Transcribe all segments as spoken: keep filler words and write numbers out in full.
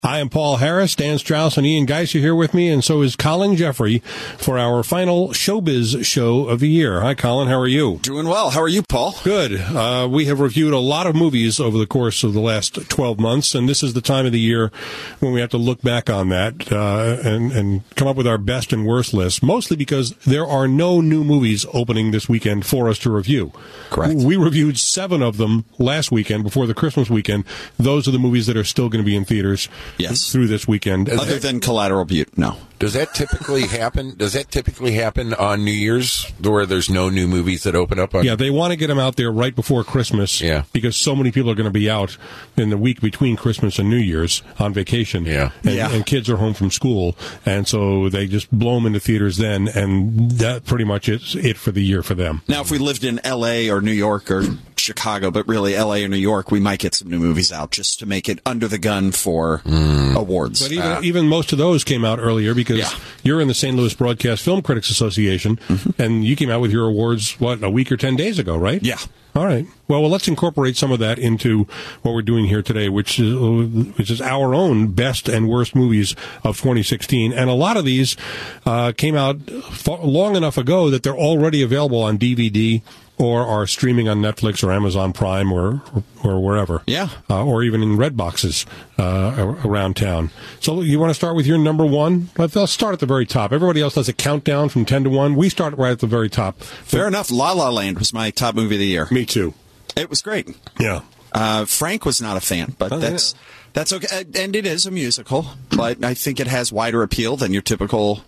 I am Paul Harris. Dan Strauss and Ian Geis are here with me, and so is Colin Jeffrey for our final Showbiz show of the year. Hi, Colin. How are you? Doing well. How are you, Paul? Good. Uh, we have reviewed a lot of movies over the course of the last twelve months, and this is the time of the year when we have to look back on that uh, and, and come up with our best and worst list, mostly because there are no new movies opening this weekend for us to review. Correct. We reviewed seven of them last weekend, before the Christmas weekend. Those are the movies that are still going to be in theaters. Yes. Through this weekend. Other than Collateral Butte, no. Does that typically happen? Does that typically happen on New Year's, where there's no new movies that open up on? Yeah, they want to get them out there right before Christmas. Yeah. Because so many people are going to be out in the week between Christmas and New Year's on vacation. Yeah. And, yeah. and kids are home from school, and so they just blow them into theaters then, and that pretty much is it for the year for them. Now, if we lived in L A or New York or Chicago, but really L A or New York, we might get some new movies out just to make it under the gun for mm. awards. But even, uh, even most of those came out earlier because yeah. you're in the Saint Louis Broadcast Film Critics Association, mm-hmm. and you came out with your awards, what, a week or ten days ago, right? Yeah. All right. Well, well, let's incorporate some of that into what we're doing here today, which is, which is our own best and worst movies of twenty sixteen. And a lot of these uh, came out far, long enough ago that they're already available on D V D or are streaming on Netflix or Amazon Prime or or, or wherever. Yeah. Uh, or even in red boxes uh, around town. So you want to start with your number one? Let's, let's start at the very top. Everybody else does a countdown from ten to one. We start right at the very top. Fair enough. La La Land was my top movie of the year. Me too. It was great. Yeah. Uh, Frank was not a fan, but oh, that's yeah. that's okay. And it is a musical, but I think it has wider appeal than your typical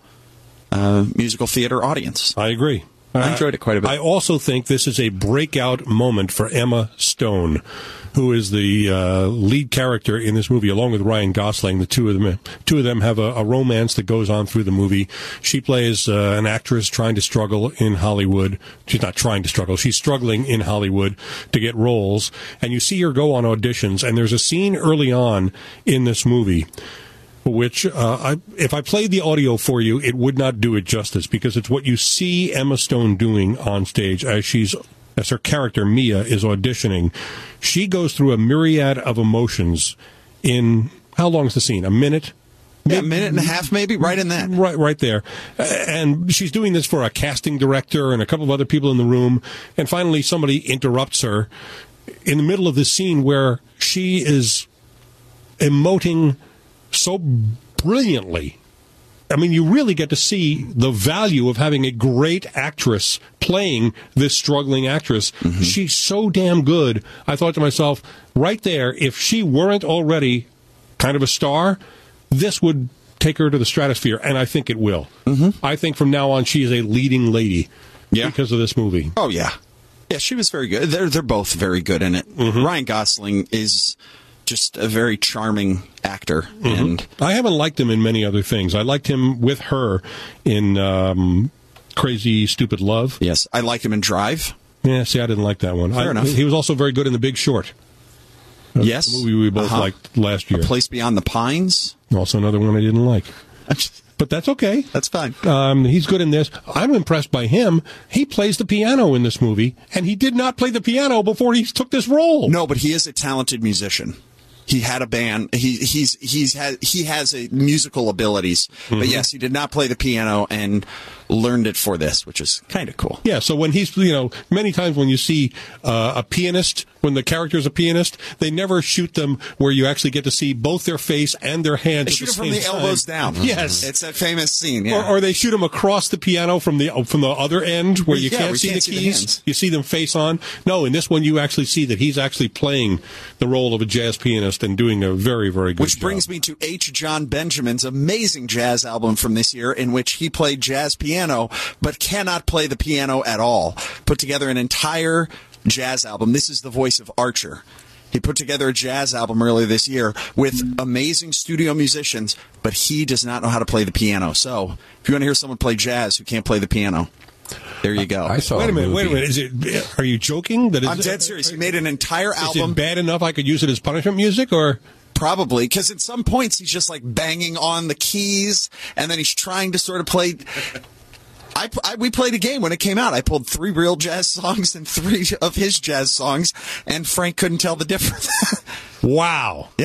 uh, musical theater audience. I agree. I enjoyed it quite a bit. I also think this is a breakout moment for Emma Stone, who is the uh, lead character in this movie, along with Ryan Gosling. The two of them, two of them have a, a romance that goes on through the movie. She plays uh, an actress trying to struggle in Hollywood. She's not trying to struggle; she's struggling in Hollywood to get roles. And you see her go on auditions. And there's a scene early on in this movie, which, uh, I, if I played the audio for you, it would not do it justice, because it's what you see Emma Stone doing on stage as she's, as her character, Mia, is auditioning. She goes through a myriad of emotions in, how long is the scene? A minute? Yeah, a minute and a half, maybe, right in that. Right, right there. And she's doing this for a casting director and a couple of other people in the room. And finally, somebody interrupts her in the middle of this scene where she is emoting so brilliantly. I mean, you really get to see the value of having a great actress playing this struggling actress. Mm-hmm. She's so damn good. I thought to myself, right there, if she weren't already kind of a star, this would take her to the stratosphere, and I think it will. Mm-hmm. I think from now on she is a leading lady yeah. because of this movie. Oh, yeah. Yeah, she was very good. They're, they're both very good in it. Mm-hmm. Ryan Gosling is just a very charming actor. Mm-hmm. And I haven't liked him in many other things. I liked him with her in um, Crazy Stupid Love. Yes, I liked him in Drive. Yeah, see, I didn't like that one. Fair I, enough. He was also very good in The Big Short. Yes. A movie we both uh-huh. liked last year. A Place Beyond the Pines. Also another one I didn't like. But that's okay. That's fine. Um, he's good in this. I'm impressed by him. He plays the piano in this movie, and he did not play the piano before he took this role. No, but he is a talented musician. He had a band. He he's he's had he has a musical abilities. Mm-hmm. But yes, he did not play the piano and learned it for this, which is kind of cool. Yeah. So when he's, you know, many times when you see uh, a pianist, when the character is a pianist, they never shoot them where you actually get to see both their face and their hands. They at shoot the them from same the time. elbows down. Yes, it's that famous scene. Yeah. Or, or they shoot them across the piano from the from the other end where you yeah, can't we see can't the see the keys. hands. You see them face on. No, in this one you actually see that he's actually playing the role of a jazz pianist and doing a very, very good Which job. brings me to H. John Benjamin's amazing jazz album from this year, in which he played jazz piano, but cannot play the piano at all. Put together an entire jazz album. This is the voice of Archer. He put together a jazz album earlier this year with amazing studio musicians, but he does not know how to play the piano. So, if you want to hear someone play jazz who can't play the piano, there you go. I saw Wait a minute, movie. wait a minute. Is it? Are you joking? That I'm dead serious. He made an entire Is album. it bad enough I could use it as punishment music, or? Probably, because at some points he's just like banging on the keys, and then he's trying to sort of play. I, I we played a game when it came out. I pulled three real jazz songs and three of his jazz songs, and Frank couldn't tell the difference. Wow. Yeah.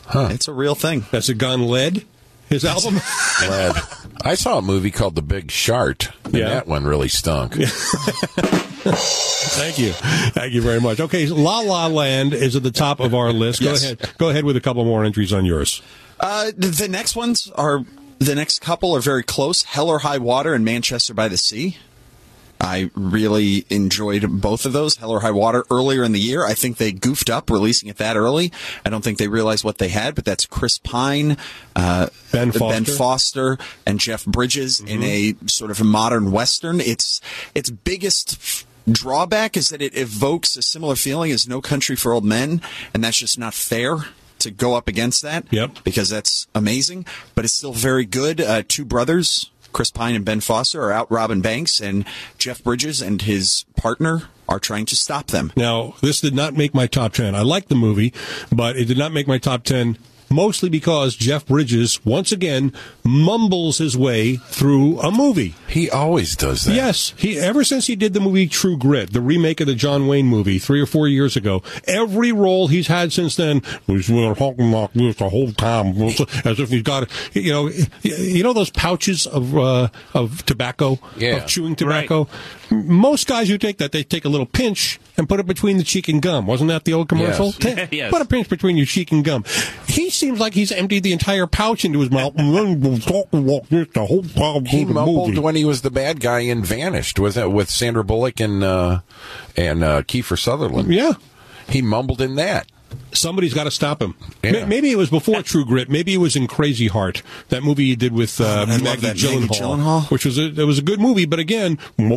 Huh. It's a real thing. Has it gone lead? His album? Lead. I saw a movie called The Big Shart, and Yeah. that one really stunk. Thank you. Thank you very much. Okay, La La Land is at the top of our list. Go Yes. ahead. Go ahead with a couple more entries on yours. Uh, the next ones are, the next couple are very close. Hell or High Water and Manchester by the Sea. I really enjoyed both of those. Hell or High Water earlier in the year. I think they goofed up releasing it that early. I don't think they realized what they had, but that's Chris Pine, uh, Ben Foster. Ben Foster, and Jeff Bridges in a sort of a modern Western. Its its biggest f- drawback is that it evokes a similar feeling as No Country for Old Men, and that's just not fair to go up against that. Yep. Because that's amazing, but it's still very good. Uh, two brothers, Chris Pine and Ben Foster, are out robbing banks, and Jeff Bridges and his partner are trying to stop them. Now, this did not make my top ten. I liked the movie, but it did not make my top ten, mostly because Jeff Bridges, once again, mumbles his way through a movie. He always does that. Yes, he ever since he did the movie True Grit, the remake of the John Wayne movie three or four years ago, every role he's had since then, he's been talking like this the whole time, as if he's got, you know, you know those pouches of uh, of tobacco, Yeah. of chewing tobacco. Most guys who take that, they take a little pinch and put it between the cheek and gum. Wasn't that the old commercial? Yes. Ta- Yes. Put a pinch between your cheek and gum. He seems like he's emptied the entire pouch into his mouth. The whole time He through the mumbled movie. when he was the bad guy in Vanished. Was that with Sandra Bullock and uh, and uh, Kiefer Sutherland? Yeah. He mumbled in that. Somebody's got to stop him. Yeah. Ma- Maybe it was before True Grit. Maybe it was in Crazy Heart, that movie he did with uh, I love Maggie, that, Maggie Gyllenhaal, Gyllenhaal. which was a, it was a good movie. But again,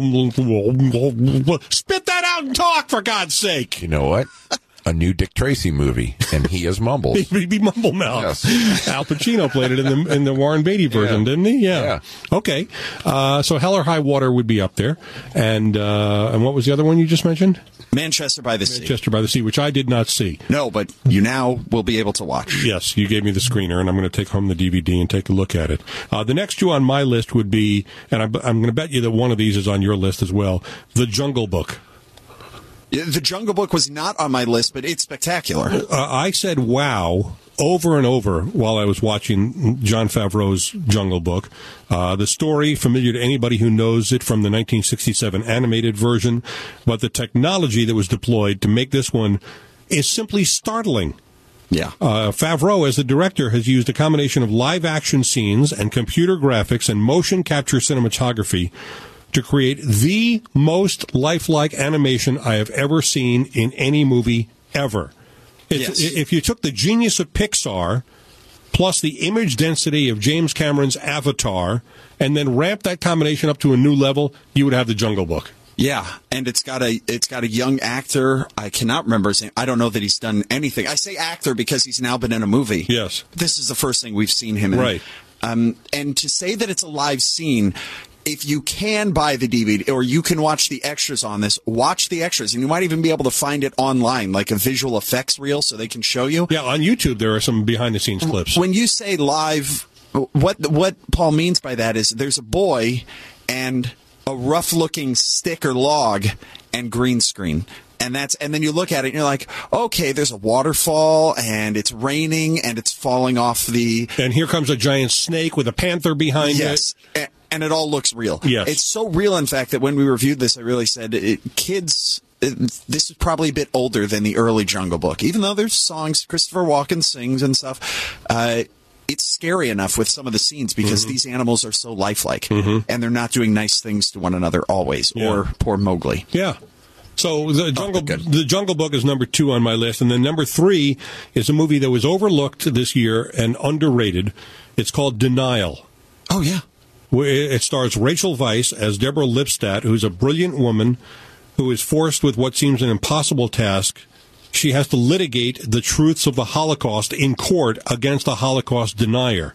spit that out and talk, for God's sake. You know what? A new Dick Tracy movie, and he has mumbled. He'd be mumble mouth. Yes. Al Pacino played it in the in the Warren Beatty version, Yeah. didn't he? Yeah. Yeah. Okay. Uh, so Hell or High Water would be up there, and uh, and what was the other one you just mentioned? Manchester by the Sea. Manchester by the Sea, which I did not see. No, but you now will be able to watch. Yes, you gave me the screener, and I'm going to take home the D V D and take a look at it. Uh, the next two on my list would be, and I'm, I'm going to bet you that one of these is on your list as well, The Jungle Book. Yeah, The Jungle Book was not on my list, but it's spectacular. Uh, I said wow over and over while I was watching Jon Favreau's Jungle Book. Uh, the story, familiar to anybody who knows it from the nineteen sixty-seven animated version, but the technology that was deployed to make this one is simply startling. Yeah. Uh, Favreau, as the director, has used a combination of live-action scenes and computer graphics and motion capture cinematography to create the most lifelike animation I have ever seen in any movie ever. It's, Yes. If you took the genius of Pixar plus the image density of James Cameron's Avatar and then ramped that combination up to a new level, you would have The Jungle Book. Yeah, and it's got a it's got a young actor. I cannot remember his name. I don't know that he's done anything. I say actor because he's now been in a movie. Yes. This is the first thing we've seen him in. Right. Um, and to say that it's a live scene, if you can buy the D V D or you can watch the extras on this, watch the extras, and you might even be able to find it online, like a visual effects reel, so they can show you. Yeah, on YouTube there are some behind-the-scenes clips. When you say live, what what Paul means by that is there's a boy and a rough-looking stick or log and green screen. And that's and then you look at it and you're like, okay, there's a waterfall and it's raining and it's falling off the And here comes a giant snake with a panther behind yes, it. a- and it all looks real. Yes. It's so real, in fact, that when we reviewed this, I really said, it, kids, it, this is probably a bit older than the early Jungle Book, even though there's songs Christopher Walken sings and stuff. Uh, it's scary enough with some of the scenes because Mm-hmm. these animals are so lifelike, and they're not doing nice things to one another always. Yeah. Or poor Mowgli. Yeah. So the Jungle good. the Jungle Book is number two on my list, and then number three is a movie that was overlooked this year and underrated. It's called Denial. Oh yeah, It stars Rachel Weisz as Deborah Lipstadt, who's a brilliant woman who is forced with what seems an impossible task. She has to litigate the truths of the Holocaust in court against a Holocaust denier.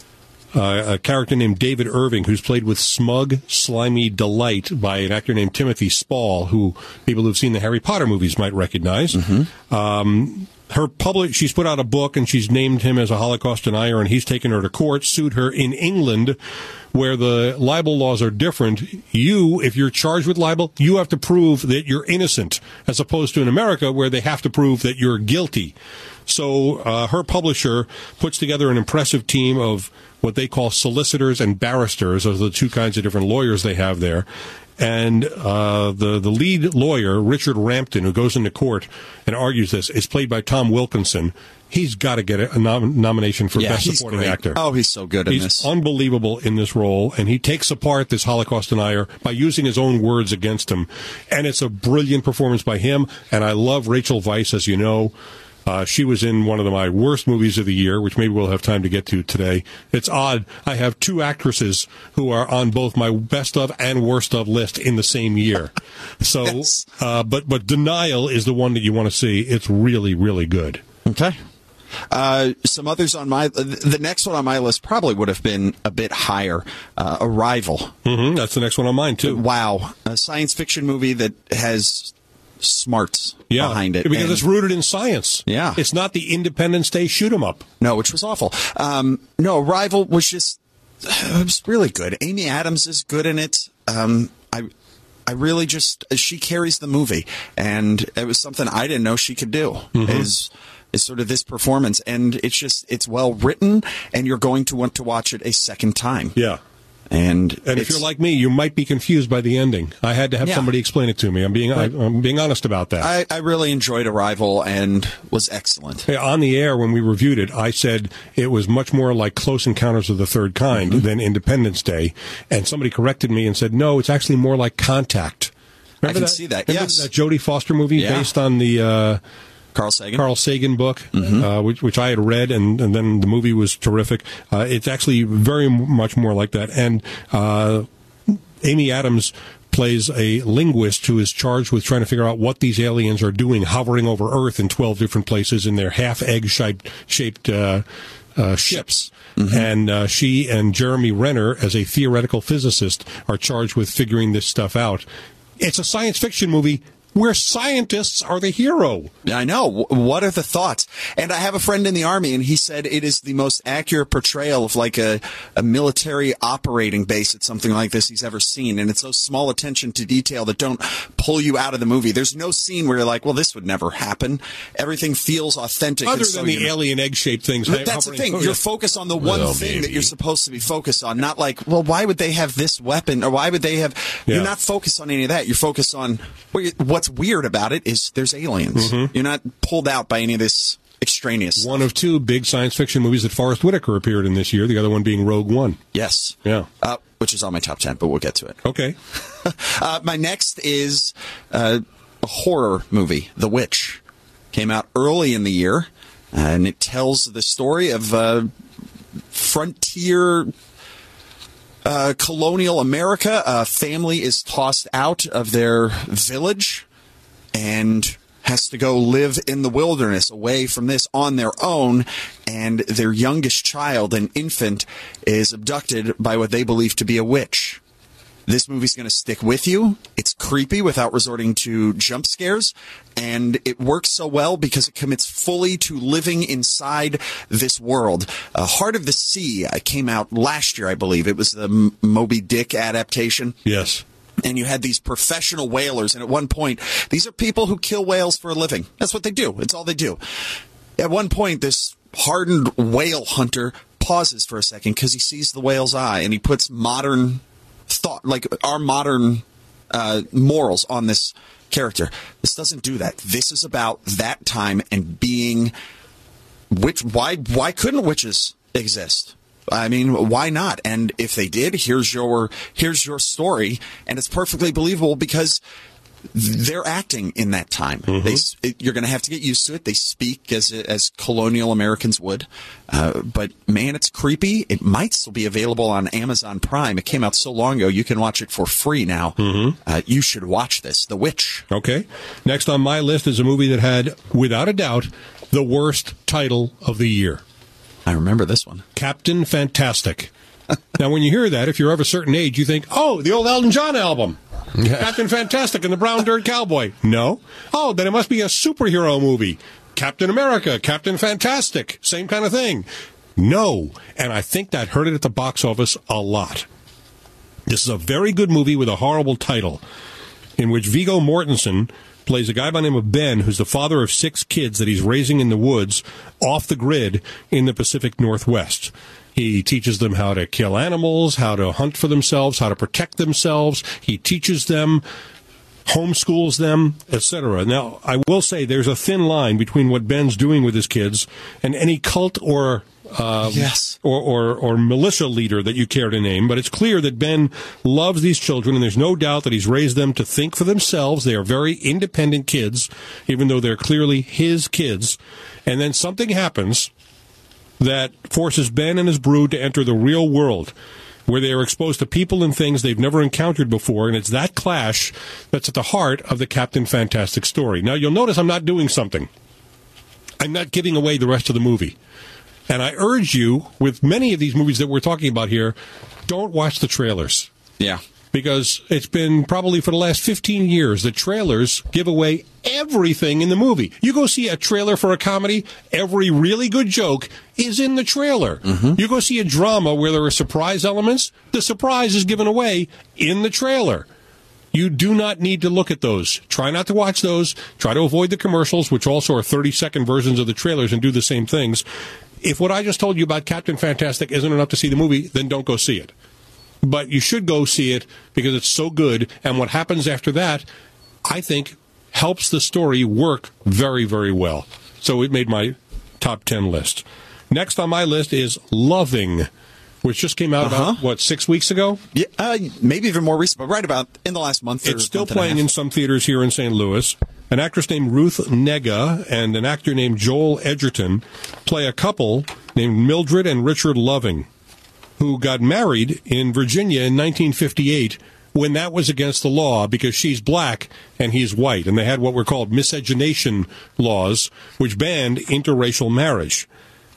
Uh, a character named David Irving, who's played with smug, slimy delight by an actor named Timothy Spall, who people who've seen the Harry Potter movies might recognize. Um, her public, she's put out a book and she's named him as a Holocaust denier, and he's taken her to court, sued her in England, where the libel laws are different. You, if you're charged with libel, you have to prove that you're innocent, as opposed to in America, where they have to prove that you're guilty. So uh, her publisher puts together an impressive team of what they call solicitors and barristers. Those are the two kinds of different lawyers they have there. And uh, the the lead lawyer, Richard Rampton, who goes into court and argues this, is played by Tom Wilkinson. He's got to get a nom- nomination for yeah, Best he's Supporting great. Actor. Oh, he's so good in he's this. He's unbelievable in this role, and he takes apart this Holocaust denier by using his own words against him. And it's a brilliant performance by him, and I love Rachel Weisz, as you know. Uh, she was in one of the, my worst movies of the year, which maybe we'll have time to get to today. It's odd. I have two actresses who are on both my best of and worst of list in the same year. So, yes. uh, but but Denial is the one that you want to see. It's really, really good. Okay. Uh, some others on my, the next one on my list probably would have been a bit higher. Uh, Arrival. Mm-hmm, that's the next one on mine, too. Wow. A science fiction movie that has smarts yeah, behind it. Because and, it's rooted in science. Yeah. It's not the Independence Day shoot 'em up. No, which was awful. Um, no, Arrival was just, it was really good. Amy Adams is good in it. Um, I, I really just, she carries the movie. And it was something I didn't know she could do. Mm-hmm. Is, is sort of this performance. And it's just, it's well written, and you're going to want to watch it a second time. Yeah. And, and if you're like me, you might be confused by the ending. I had to have yeah. somebody explain it to me. I'm being I, I'm being honest about that. I, I really enjoyed Arrival and was excellent. On the air, when we reviewed it, I said it was much more like Close Encounters of the Third Kind mm-hmm. than Independence Day. And somebody corrected me and said, no, it's actually more like Contact. Remember I can that? see that, Remember yes. that Jodie Foster movie yeah. based on the... Uh, Carl Sagan. Carl Sagan book, mm-hmm. uh, which, which I had read, and, and then the movie was terrific. Uh, it's actually very much more like that. And uh, Amy Adams plays a linguist who is charged with trying to figure out what these aliens are doing, hovering over Earth in twelve different places in their half-egg shaped, shaped uh, uh, ships. Mm-hmm. And uh, she and Jeremy Renner, as a theoretical physicist, are charged with figuring this stuff out. It's a science fiction movie where scientists are the hero. I know. What are the thoughts? And I have a friend in the Army, and he said it is the most accurate portrayal of like a, a military operating base at something like this he's ever seen. And it's those small attention to detail that don't pull you out of the movie. There's no scene where you're like, well, this would never happen. Everything feels authentic. Other so than the alien egg-shaped things. But that's the thing. You're focused on the one well, thing maybe. that you're supposed to be focused on. Not like, well, why would they have this weapon? Or why would they have... Yeah. You're not focused on any of that. You're focused on... What's weird about it is there's aliens. Mm-hmm. You're not pulled out by any of this extraneous stuff. One of two big science fiction movies that Forrest Whitaker appeared in this year, the other one being Rogue One. Yes. Yeah. Uh, which is on my top ten, but we'll get to it. Okay. uh, my next is uh, a horror movie, The Witch. Came out early in the year, and it tells the story of uh, frontier... Uh, colonial America. A family is tossed out of their village and has to go live in the wilderness away from this on their own. And their youngest child, an infant, is abducted by what they believe to be a witch. This movie's going to stick with you. It's creepy without resorting to jump scares. And it works so well because it commits fully to living inside this world. Uh, Heart of the Sea uh, came out last year, I believe. It was the M- Moby Dick adaptation. Yes. And you had these professional whalers. And at one point, these are people who kill whales for a living. That's what they do. It's all they do. At one point, this hardened whale hunter pauses for a second because he sees the whale's eye and he puts modern... thought like our modern uh, morals on this character. This doesn't do that. This is about that time and being witch. Why? Why couldn't witches exist? I mean, why not? And if they did, here's your here's your story, and it's perfectly believable because they're acting in that time. Mm-hmm. They, it, you're going to have to get used to it. They speak as as colonial Americans would. Uh, but, man, it's creepy. It might still be available on Amazon Prime. It came out so long ago, you can watch it for free now. Mm-hmm. Uh, you should watch this, The Witch. Okay. Next on my list is a movie that had, without a doubt, the worst title of the year. I remember this one. Captain Fantastic. Now, when you hear that, if you're of a certain age, you think, oh, the old Elton John album. Yeah. Captain Fantastic and the Brown Dirt Cowboy. No. Oh, then it must be a superhero movie. Captain America, Captain Fantastic, same kind of thing. No. And I think that hurt it at the box office a lot. This is a very good movie with a horrible title in which Viggo Mortensen plays a guy by the name of Ben, who's the father of six kids that he's raising in the woods off the grid in the Pacific Northwest. He teaches them how to kill animals, how to hunt for themselves, how to protect themselves. He teaches them, homeschools them, et cetera. Now, I will say there's a thin line between what Ben's doing with his kids and any cult or Um, yes. or, or, or militia leader that you care to name, but it's clear that Ben loves these children, and there's no doubt that he's raised them to think for themselves. They are very independent kids, even though they're clearly his kids. And then something happens that forces Ben and his brood to enter the real world, where they are exposed to people and things they've never encountered before, and it's that clash that's at the heart of the Captain Fantastic story. Now, you'll notice I'm not doing something. I'm not giving away the rest of the movie. And I urge you, with many of these movies that we're talking about here, don't watch the trailers. Yeah. Because it's been probably for the last fifteen years that trailers give away everything in the movie. You go see a trailer for a comedy, every really good joke is in the trailer. Mm-hmm. You go see a drama where there are surprise elements, the surprise is given away in the trailer. You do not need to look at those. Try not to watch those. Try to avoid the commercials, which also are thirty-second versions of the trailers and do the same things. If what I just told you about Captain Fantastic isn't enough to see the movie, then don't go see it. But you should go see it because it's so good, and what happens after that, I think, helps the story work very, very well. So it made my top ten list. Next on my list is Loving, which just came out uh-huh. about, what, six weeks ago? Yeah, uh, maybe even more recent, but right about in the last month. It's still playing in some theaters here in Saint Louis. An actress named Ruth Negga and an actor named Joel Edgerton play a couple named Mildred and Richard Loving, who got married in Virginia in nineteen fifty-eight when that was against the law because she's black and he's white. And they had what were called miscegenation laws, which banned interracial marriage.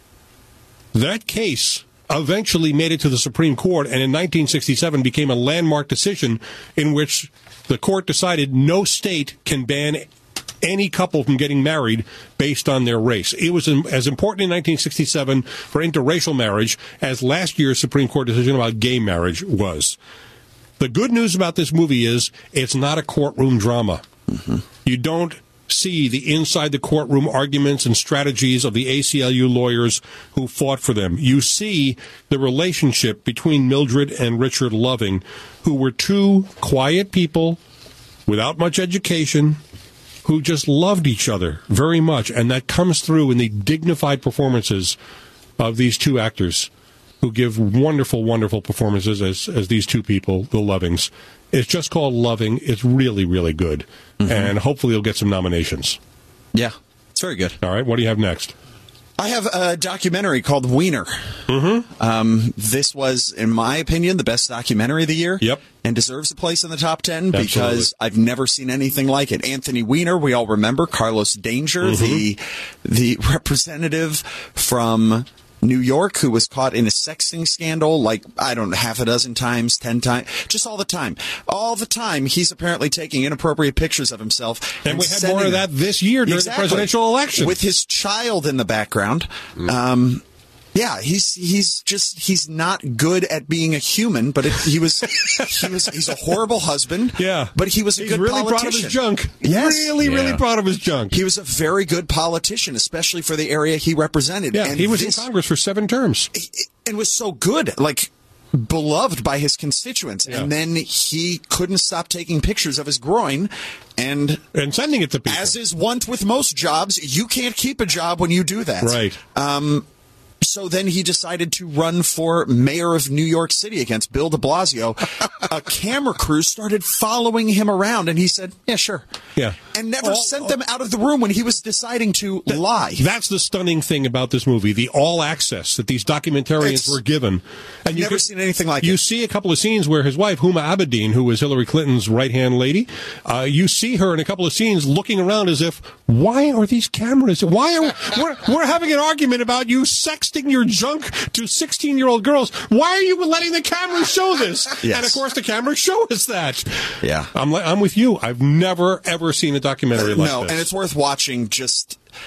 That case eventually made it to the Supreme Court, and in nineteen sixty-seven became a landmark decision in which the court decided no state can ban any couple from getting married based on their race. It was as important in nineteen sixty-seven for interracial marriage as last year's Supreme Court decision about gay marriage was. The good news about this movie is it's not a courtroom drama. Mm-hmm. You don't see the inside the courtroom arguments and strategies of the A C L U lawyers who fought for them. You see the relationship between Mildred and Richard Loving, who were two quiet people without much education who just loved each other very much, and that comes through in the dignified performances of these two actors who give wonderful, wonderful performances as, as these two people, the Lovings. It's just called Loving. It's really, really good. Mm-hmm. And hopefully you'll get some nominations. Yeah, it's very good. All right, what do you have next? I have a documentary called Wiener. Mm-hmm. Um, this was, in my opinion, the best documentary of the year. Yep. And deserves a place in the top ten Absolutely. Because I've never seen anything like it. Anthony Weiner, we all remember. Carlos Danger, mm-hmm. the the representative from New York who was caught in a sexting scandal like, I don't know, half a dozen times, ten times, just all the time. All the time, he's apparently taking inappropriate pictures of himself. And, and we had more of that this year during exactly, the presidential election. With his child in the background. Mm. Um, yeah, he's he's just he's not good at being a human, but it, he was he was he's a horrible husband. Yeah, but he was a he's good really politician. proud of his junk. Yes. Really, yeah. really proud of his junk. He was a very good politician, especially for the area he represented. Yeah, and he was this, in Congress for seven terms and was so good, like beloved by his constituents. Yeah. And then he couldn't stop taking pictures of his groin. And, and sending it to people. As is wont with most jobs, you can't keep a job when you do that. Right. Um, so then he decided to run for mayor of New York City against Bill de Blasio. A camera crew started following him around, and he said, yeah, sure. Yeah. And never all, sent all, them out of the room when he was deciding to that, lie. That's the stunning thing about this movie, the all access that these documentarians it's, were given. And I've you never could, seen anything like you it. You see a couple of scenes where his wife, Huma Abedin, who was Hillary Clinton's right-hand lady, uh, you see her in a couple of scenes looking around as if, why are these cameras? Why are we're, we're having an argument about you sexting your junk to sixteen-year-old girls. Why are you letting the cameras show this? Yes. And, of course, the cameras show us that. Yeah. I'm, I'm with you. I've never, ever seen a documentary like no, this. and it's worth watching just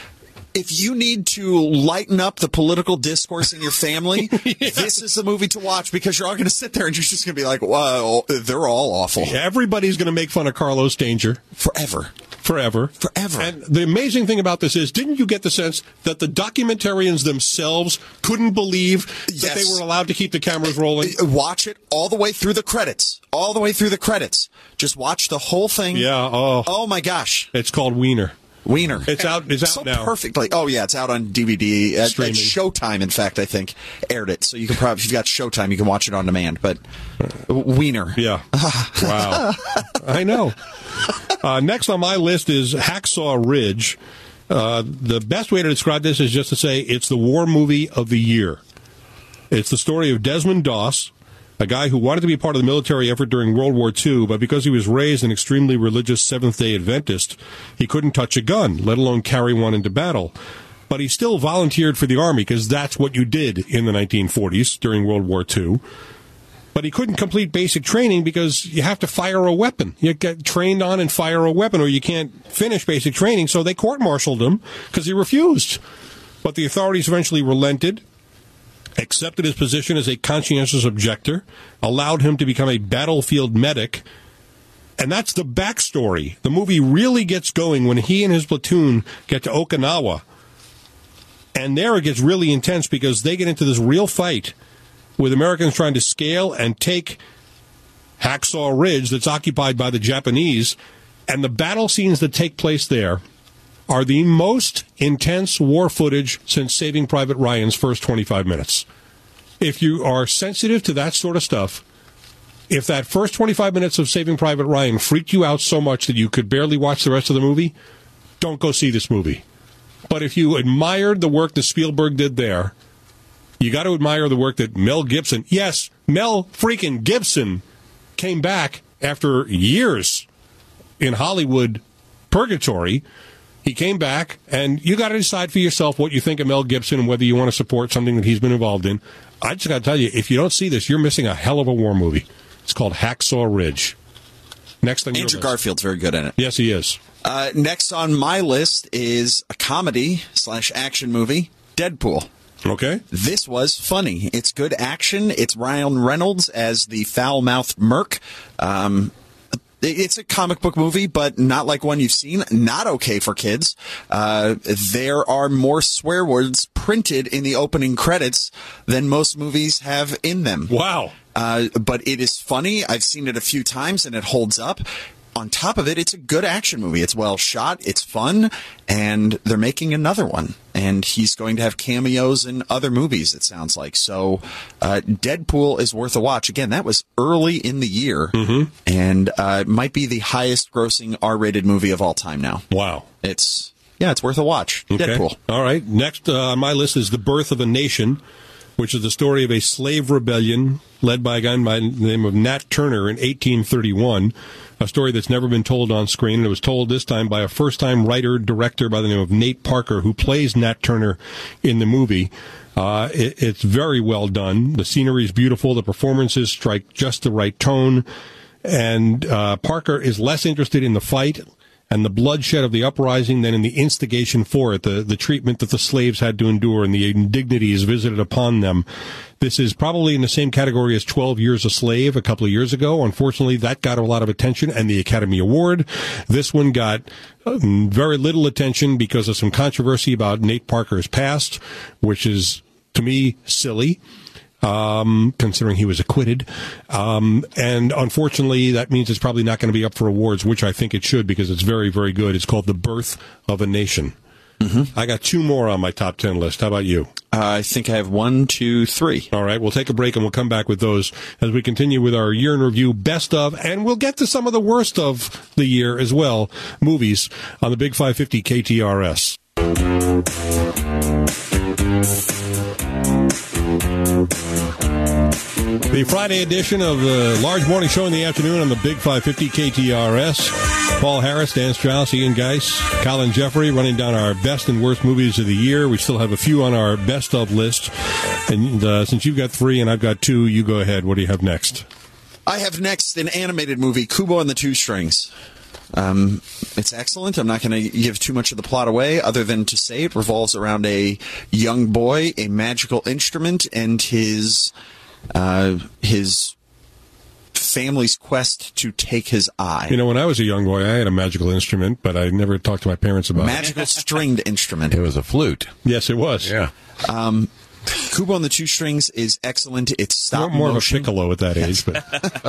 If you need to lighten up the political discourse in your family, yeah. this is the movie to watch, because you're all going to sit there and you're just going to be like, well, they're all awful. Yeah, everybody's going to make fun of Carlos Danger. Forever. Forever. Forever. And the amazing thing about this is, didn't you get the sense that the documentarians themselves couldn't believe that yes. they were allowed to keep the cameras rolling? Watch it all the way through the credits. All the way through the credits. Just watch the whole thing. Yeah. Oh, oh my gosh. It's called Wiener. Wiener. It's out. It's out so now. Perfectly. Oh yeah, it's out on D V D. At, at Streaming. Showtime, in fact, I think aired it. So you can probably, if you've got Showtime, you can watch it on demand. But Wiener. Yeah. Wow. I know. Uh, next on my list is Hacksaw Ridge. Uh, the best way to describe this is just to say it's the war movie of the year. It's the story of Desmond Doss, a guy who wanted to be part of the military effort during World War Two, but because he was raised an extremely religious Seventh-day Adventist, he couldn't touch a gun, let alone carry one into battle. But he still volunteered for the Army, because that's what you did in the nineteen forties during World War Two. But he couldn't complete basic training because you have to fire a weapon. You get trained on and fire a weapon, or you can't finish basic training, so they court-martialed him because he refused. But the authorities eventually relented, accepted his position as a conscientious objector, allowed him to become a battlefield medic, and that's the backstory. The movie really gets going when he and his platoon get to Okinawa, and there it gets really intense because they get into this real fight with Americans trying to scale and take Hacksaw Ridge that's occupied by the Japanese, and the battle scenes that take place there are the most intense war footage since Saving Private Ryan's first twenty-five minutes. If you are sensitive to that sort of stuff, if that first twenty-five minutes of Saving Private Ryan freaked you out so much that you could barely watch the rest of the movie, don't go see this movie. But if you admired the work that Spielberg did there, you got to admire the work that Mel Gibson, yes, Mel freaking Gibson, came back after years in Hollywood purgatory. He came back, and you got to decide for yourself what you think of Mel Gibson and whether you want to support something that he's been involved in. I just got to tell you, if you don't see this, you're missing a hell of a war movie. It's called Hacksaw Ridge. Next on your Andrew list. Garfield's very good in it. Yes, he is. Uh, next on my list is a comedy slash action movie, Deadpool. Okay. This was funny. It's good action. It's Ryan Reynolds as the foul-mouthed merc. Um, it's a comic book movie, but not like one you've seen. Not okay for kids. Uh, there are more swear words printed in the opening credits than most movies have in them. Wow. Uh, but it is funny. I've seen it a few times, and it holds up. On top of it, it's a good action movie. It's well shot, it's fun, and they're making another one. And he's going to have cameos in other movies, it sounds like. So uh, Deadpool is worth a watch. Again, that was early in the year, mm-hmm. and uh, it might be the highest-grossing R-rated movie of all time now. Wow. It's, yeah, it's worth a watch. Okay. Deadpool. All right. Next uh, on my list is The Birth of a Nation, which is the story of a slave rebellion led by a guy by the name of Nat Turner in eighteen thirty-one, a story that's never been told on screen. And it was told this time by a first-time writer-director by the name of Nate Parker, who plays Nat Turner in the movie. Uh, it, it's very well done. The scenery is beautiful. The performances strike just the right tone. And uh, Parker is less interested in the fight and the bloodshed of the uprising than in the instigation for it, the, the treatment that the slaves had to endure and the indignities visited upon them. This is probably in the same category as twelve Years a Slave a couple of years ago. Unfortunately, that got a lot of attention and the Academy Award. This one got um, very little attention because of some controversy about Nate Parker's past, which is, to me, silly. Um, considering he was acquitted. Um, and unfortunately, that means it's probably not going to be up for awards, which I think it should because it's very, very good. It's called The Birth of a Nation. Mm-hmm. I got two more on my top ten list. How about you? Uh, I think I have one, two, three. All right, we'll take a break and we'll come back with those as we continue with our year in review, best of, and we'll get to some of the worst of the year as well, movies, on the Big five fifty K T R S. The Friday edition of the Large Morning Show in the afternoon on the Big five fifty K T R S. Paul Harris, Dan Strauss, Ian Geis, Colin Jeffrey running down our best and worst movies of the year. We still have a few on our best of list. And uh, since you've got three and I've got two, you go ahead. What do you have next? I have next an animated movie, Kubo and the Two Strings. Um, it's excellent. I'm not going to give too much of the plot away, other than to say it revolves around a young boy, a magical instrument, and his uh, his family's quest to take his eye. You know, when I was a young boy, I had a magical instrument, but I never talked to my parents about magical it. stringed instrument. It was a flute. Yes, it was. Yeah. Um, Kubo and the Two Strings is excellent. It's stop more, more motion. of a piccolo at that age, but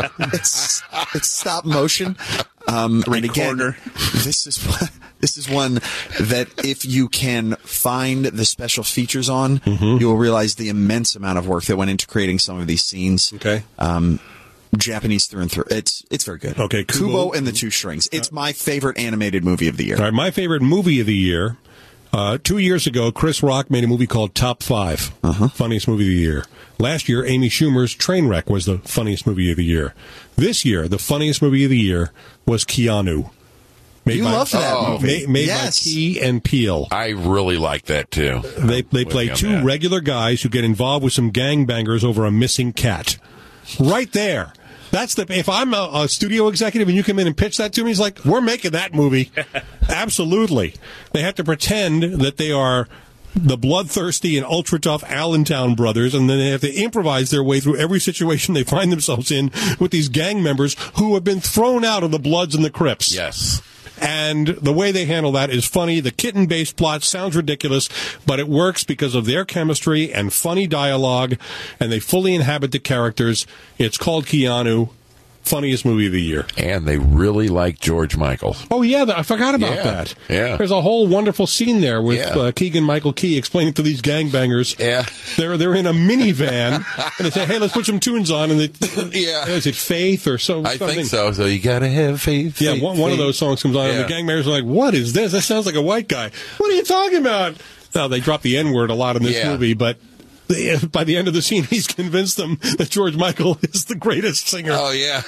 it's, it's stop motion. Um, and again, this is this is one that if you can find the special features on, mm-hmm. you will realize the immense amount of work that went into creating some of these scenes. Okay. Um, Japanese through and through. It's it's very good. Okay, Kubo, Kubo and the Two Strings. It's my favorite animated movie of the year. All right, my favorite movie of the year. Uh, two years ago, Chris Rock made a movie called Top Five, uh-huh. funniest movie of the year. Last year, Amy Schumer's Trainwreck was the funniest movie of the year. This year, the funniest movie of the year was Keanu. Made you by, love that oh, movie. Made, made yes. by Key and Peele. I really like that, too. They they play two that. regular guys who get involved with some gangbangers over a missing cat. Right there. That's the. If I'm a, a studio executive and you come in and pitch that to me, it's like, we're making that movie. Absolutely. They have to pretend that they are the bloodthirsty and ultra tough Allentown brothers, and then they have to improvise their way through every situation they find themselves in with these gang members who have been thrown out of the Bloods and the Crips. Yes. And the way they handle that is funny. The kitten-based plot sounds ridiculous, but it works because of their chemistry and funny dialogue, and they fully inhabit the characters. It's called Keanu. Funniest movie of the year. And they really like George Michael. Oh, yeah, I forgot about yeah, that. Yeah. There's a whole wonderful scene there with yeah. uh, Keegan-Michael Key explaining to these gangbangers. Yeah. They're, they're in a minivan, and they say, hey, let's put some tunes on. And they, yeah. Is it Faith or so? I something? think so. So you got to have faith. Yeah, faith, one, one of those songs comes on, yeah. and the gangbangers are like, what is this? That sounds like a white guy. What are you talking about? Now, they drop the N-word a lot in this yeah. movie, but they, by the end of the scene, he's convinced them that George Michael is the greatest singer. Oh, yeah.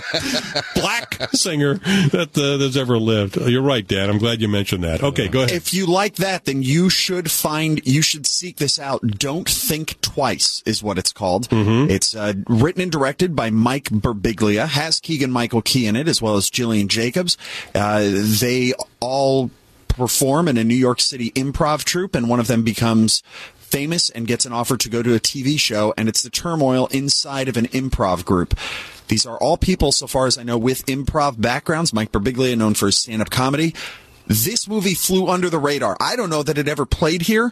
Black singer that uh, that's ever lived. You're right, Dan. I'm glad you mentioned that. Okay, go ahead. If you like that, then you should find, you should seek this out. Don't Think Twice is what it's called. Mm-hmm. It's uh, written and directed by Mike Birbiglia, has Keegan-Michael Key in it, as well as Gillian Jacobs. Uh, they all perform in a New York City improv troupe, and one of them becomes famous and gets an offer to go to a T V show, and it's the turmoil inside of an improv group. These are all people, so far as I know, with improv backgrounds. Mike Birbiglia, known for his stand-up comedy. This movie flew under the radar. I don't know that it ever played here.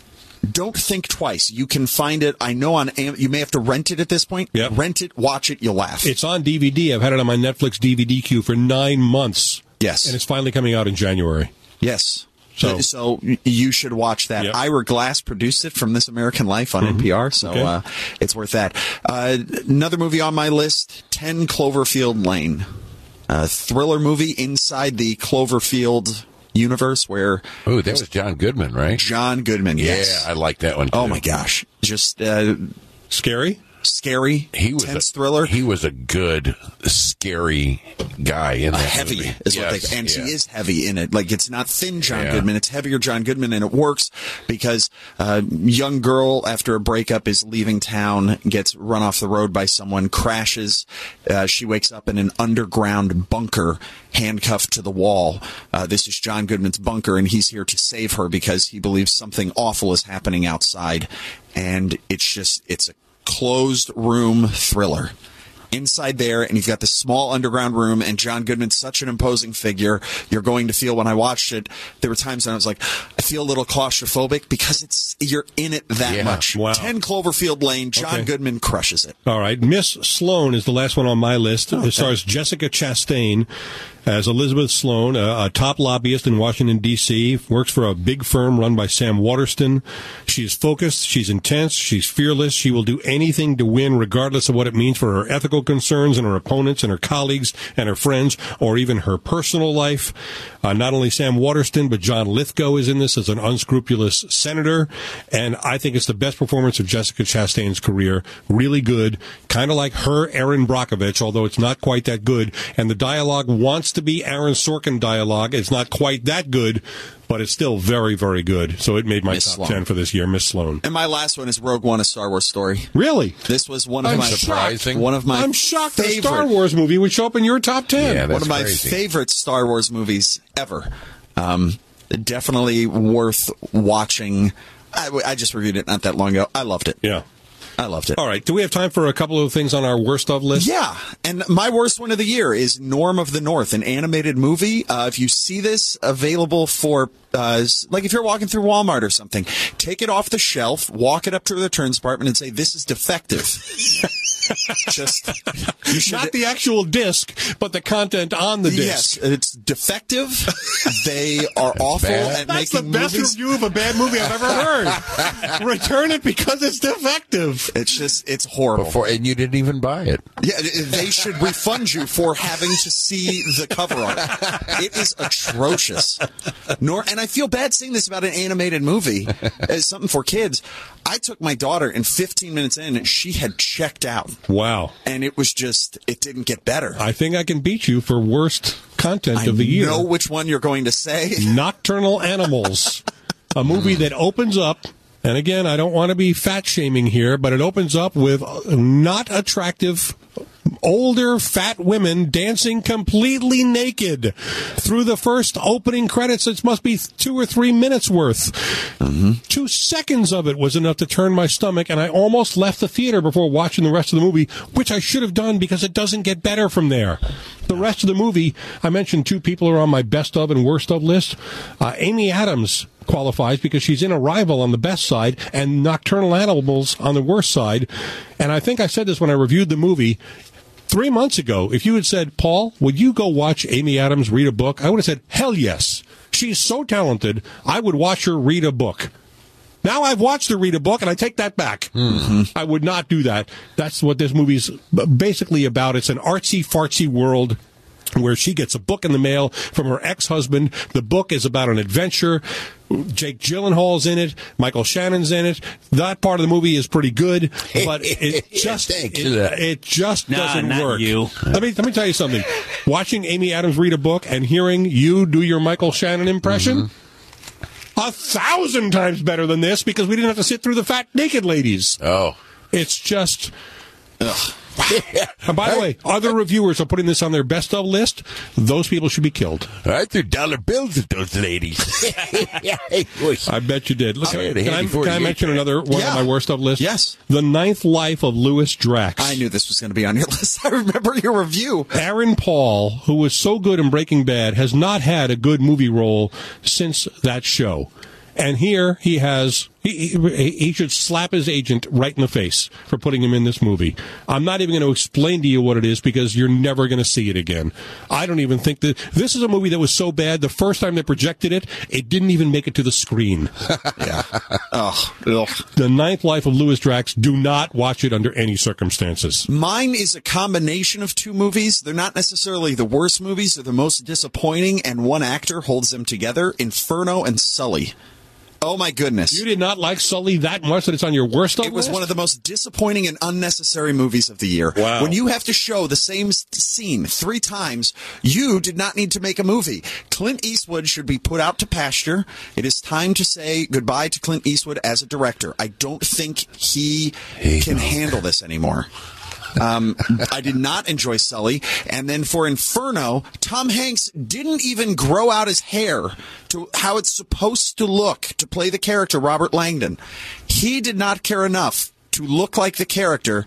Don't Think Twice. You can find it, I know, on Am- you may have to rent it at this point. Yep. Rent it, watch it, you'll laugh. It's on D V D. I've had it on my Netflix D V D queue for nine months. Yes. And it's finally coming out in January. Yes. So, so you should watch that. Yep. Ira Glass produced it from This American Life on mm-hmm. N P R, so okay. uh, it's worth that. Uh, another movie on my list, ten Cloverfield Lane. A thriller movie inside the Cloverfield universe where... Oh, that was John Goodman, right? John Goodman, yeah, yes. I like that one, too. Oh, my gosh. Just... Uh, Scary? Scary, he was tense a, thriller. He was a good, scary guy in that heavy movie. is yes, what they, and yeah. he is heavy in it. Like, it's not thin John yeah. Goodman, it's heavier John Goodman, and it works because a young girl after a breakup is leaving town, gets run off the road by someone, crashes. Uh, she wakes up in an underground bunker, handcuffed to the wall. Uh, this is John Goodman's bunker, and he's here to save her because he believes something awful is happening outside. And it's just, it's a closed room thriller. Inside there, and you've got this small underground room, and John Goodman's such an imposing figure. You're going to feel, when I watched it, there were times when I was like, I feel a little claustrophobic because it's you're in it that yeah. much. Wow. ten Cloverfield Lane, John Okay. Goodman crushes it. All right. Miss Sloane is the last one on my list. Oh, it stars Jessica Chastain as Elizabeth Sloane, a, a top lobbyist in Washington, D C, works for a big firm run by Sam Waterston. She's focused, she's intense, she's fearless. She will do anything to win, regardless of what it means for her ethical concerns and her opponents and her colleagues and her friends, or even her personal life. Uh, not only Sam Waterston, but John Lithgow is in this as an unscrupulous senator. And I think it's the best performance of Jessica Chastain's career. Really good. Kind of like her Erin Brockovich, although it's not quite that good. And the dialogue wants purports to be Aaron Sorkin dialogue. It's not quite that good, but it's still very, very good. So it made my Miss top Sloan. ten for this year, Miss Sloan. And my last one is Rogue One, A Star Wars Story. Really? This was one of I'm my surprising. one of my I'm shocked that a favorite, Star Wars movie would show up in your top ten. Yeah, one that's of my crazy. favorite Star Wars movies ever. Um, definitely worth watching. I, I just reviewed it not that long ago. I loved it. Yeah. I loved it. All right. Do we have time for a couple of things on our worst of list? Yeah, and my worst one of the year is Norm of the North, an animated movie. Uh, if you see this available for, uh, like if you're walking through Walmart or something, take it off the shelf, walk it up to the returns department and say, this is defective. Just, you should... Not the actual disc, but the content on the Yes, disc. it's defective. They are awful bad. at That's the making best movies. review of a bad movie I've ever heard. Return it because it's defective. It's just, it's horrible. Before, and you didn't even buy it. Yeah, they should refund you for having to see the cover art. It is atrocious. Nor, and I feel bad saying this about an animated movie as something for kids. I took my daughter, and fifteen minutes in, she had checked out. Wow. And it was just, it didn't get better. I think I can beat you for worst content I of the year. know which one you're going to say. Nocturnal Animals, a movie that opens up, and again, I don't want to be fat shaming here, but it opens up with not attractive, older, fat women dancing completely naked through the first opening credits. It must be two or three minutes worth. Mm-hmm. Two seconds of it was enough to turn my stomach, and I almost left the theater before watching the rest of the movie, which I should have done because it doesn't get better from there. The rest of the movie, I mentioned two people are on my best of and worst of list. Uh, Amy Adams qualifies because she's in Arrival on the best side and Nocturnal Animals on the worst side. And I think I said this when I reviewed the movie. Three months ago, if you had said, Paul, would you go watch Amy Adams read a book? I would have said, hell yes. She's so talented, I would watch her read a book. Now I've watched her read a book, and I take that back. Mm-hmm. I would not do that. That's what this movie's basically about. It's an artsy-fartsy world where she gets a book in the mail from her ex-husband. The book is about an adventure. Jake Gyllenhaal's in it. Michael Shannon's in it. That part of the movie is pretty good, but it, it just it, it just nah, doesn't not work. You. Let me let me tell you something. Watching Amy Adams read a book and hearing you do your Michael Shannon impression, mm-hmm. a thousand times better than this because we didn't have to sit through the fat naked ladies. Oh, it's just. Ugh. And by the way, other reviewers are putting this on their best of list. Those people should be killed. I threw dollar bills at those ladies. I bet you did. Look, Oh, can, I, can I mention another one Yeah. on my worst of list? Yes. The Ninth Life of Louis Drax. I knew this was going to be on your list. I remember your review. Aaron Paul, who was so good in Breaking Bad, has not had a good movie role since that show. And here he has, he, he, he should slap his agent right in the face for putting him in this movie. I'm not even going to explain to you what it is because you're never going to see it again. I don't even think that, this is a movie that was so bad, the first time they projected it, it didn't even make it to the screen. Yeah. Oh, ugh. The Ninth Life of Louis Drax, do not watch it under any circumstances. Mine is a combination of two movies. They're not necessarily the worst movies. They're the most disappointing, and one actor holds them together, Inferno and Sully. Oh, my goodness. You did not like Sully that much that it's on your worst of It was list? one of the most disappointing and unnecessary movies of the year. Wow. When you have to show the same s- scene three times, you did not need to make a movie. Clint Eastwood should be put out to pasture. It is time to say goodbye to Clint Eastwood as a director. I don't think he can handle this anymore. Um, I did not enjoy Sully. And then for Inferno, Tom Hanks didn't even grow out his hair to how it's supposed to look to play the character Robert Langdon. He did not care enough to look like the character.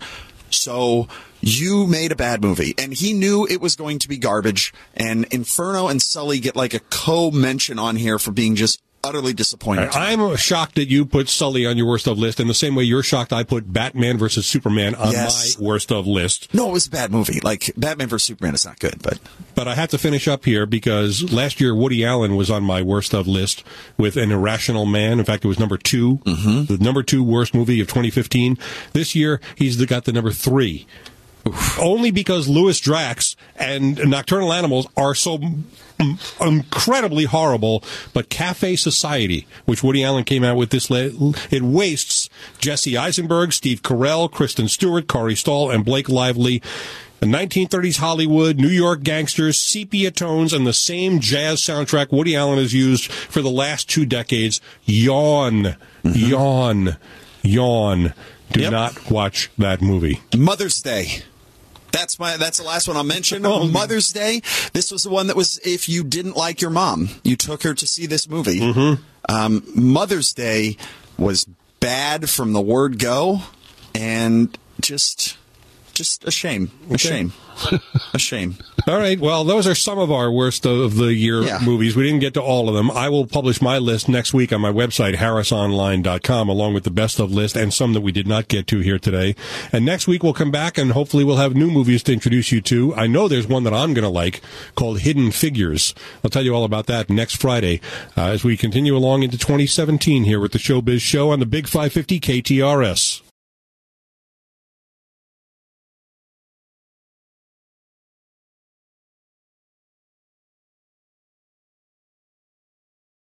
So you made a bad movie. And he knew it was going to be garbage. And Inferno and Sully get like a co-mention on here for being just utterly disappointing. I'm shocked that you put Sully on your worst of list in the same way you're shocked I put Batman versus Superman on Yes. my worst of list. No, it was a bad movie. Like, Batman versus Superman is not good, but... But I have to finish up here because last year Woody Allen was on my worst of list with An Irrational Man. In fact, it was number two, mm-hmm. the number two worst movie of twenty fifteen. This year, he's the, got the number three. Oof. Only because Louis Drax and Nocturnal Animals are so m- incredibly horrible, but Cafe Society, which Woody Allen came out with this, le- it wastes Jesse Eisenberg, Steve Carell, Kristen Stewart, Corey Stoll, and Blake Lively. The nineteen thirties Hollywood, New York gangsters, sepia tones, and the same jazz soundtrack Woody Allen has used for the last two decades. Yawn. Mm-hmm. Yawn. Yawn. Do yep. not watch that movie. Mother's Day. That's my. That's the last one I'll mention. Oh, Mother's Day. This was the one that was if you didn't like your mom, you took her to see this movie. Mm-hmm. Um, Mother's Day was bad from the word go, and just, just a shame. A okay. shame. A shame. All right. Well, those are some of our worst of the year yeah. movies. We didn't get to all of them. I will publish my list next week on my website, harris online dot com, along with the best of list and some that we did not get to here today. And next week we'll come back and hopefully we'll have new movies to introduce you to. I know there's one that I'm going to like called Hidden Figures. I'll tell you all about that next Friday uh, as we continue along into twenty seventeen here with the Showbiz Show on the Big five fifty K T R S.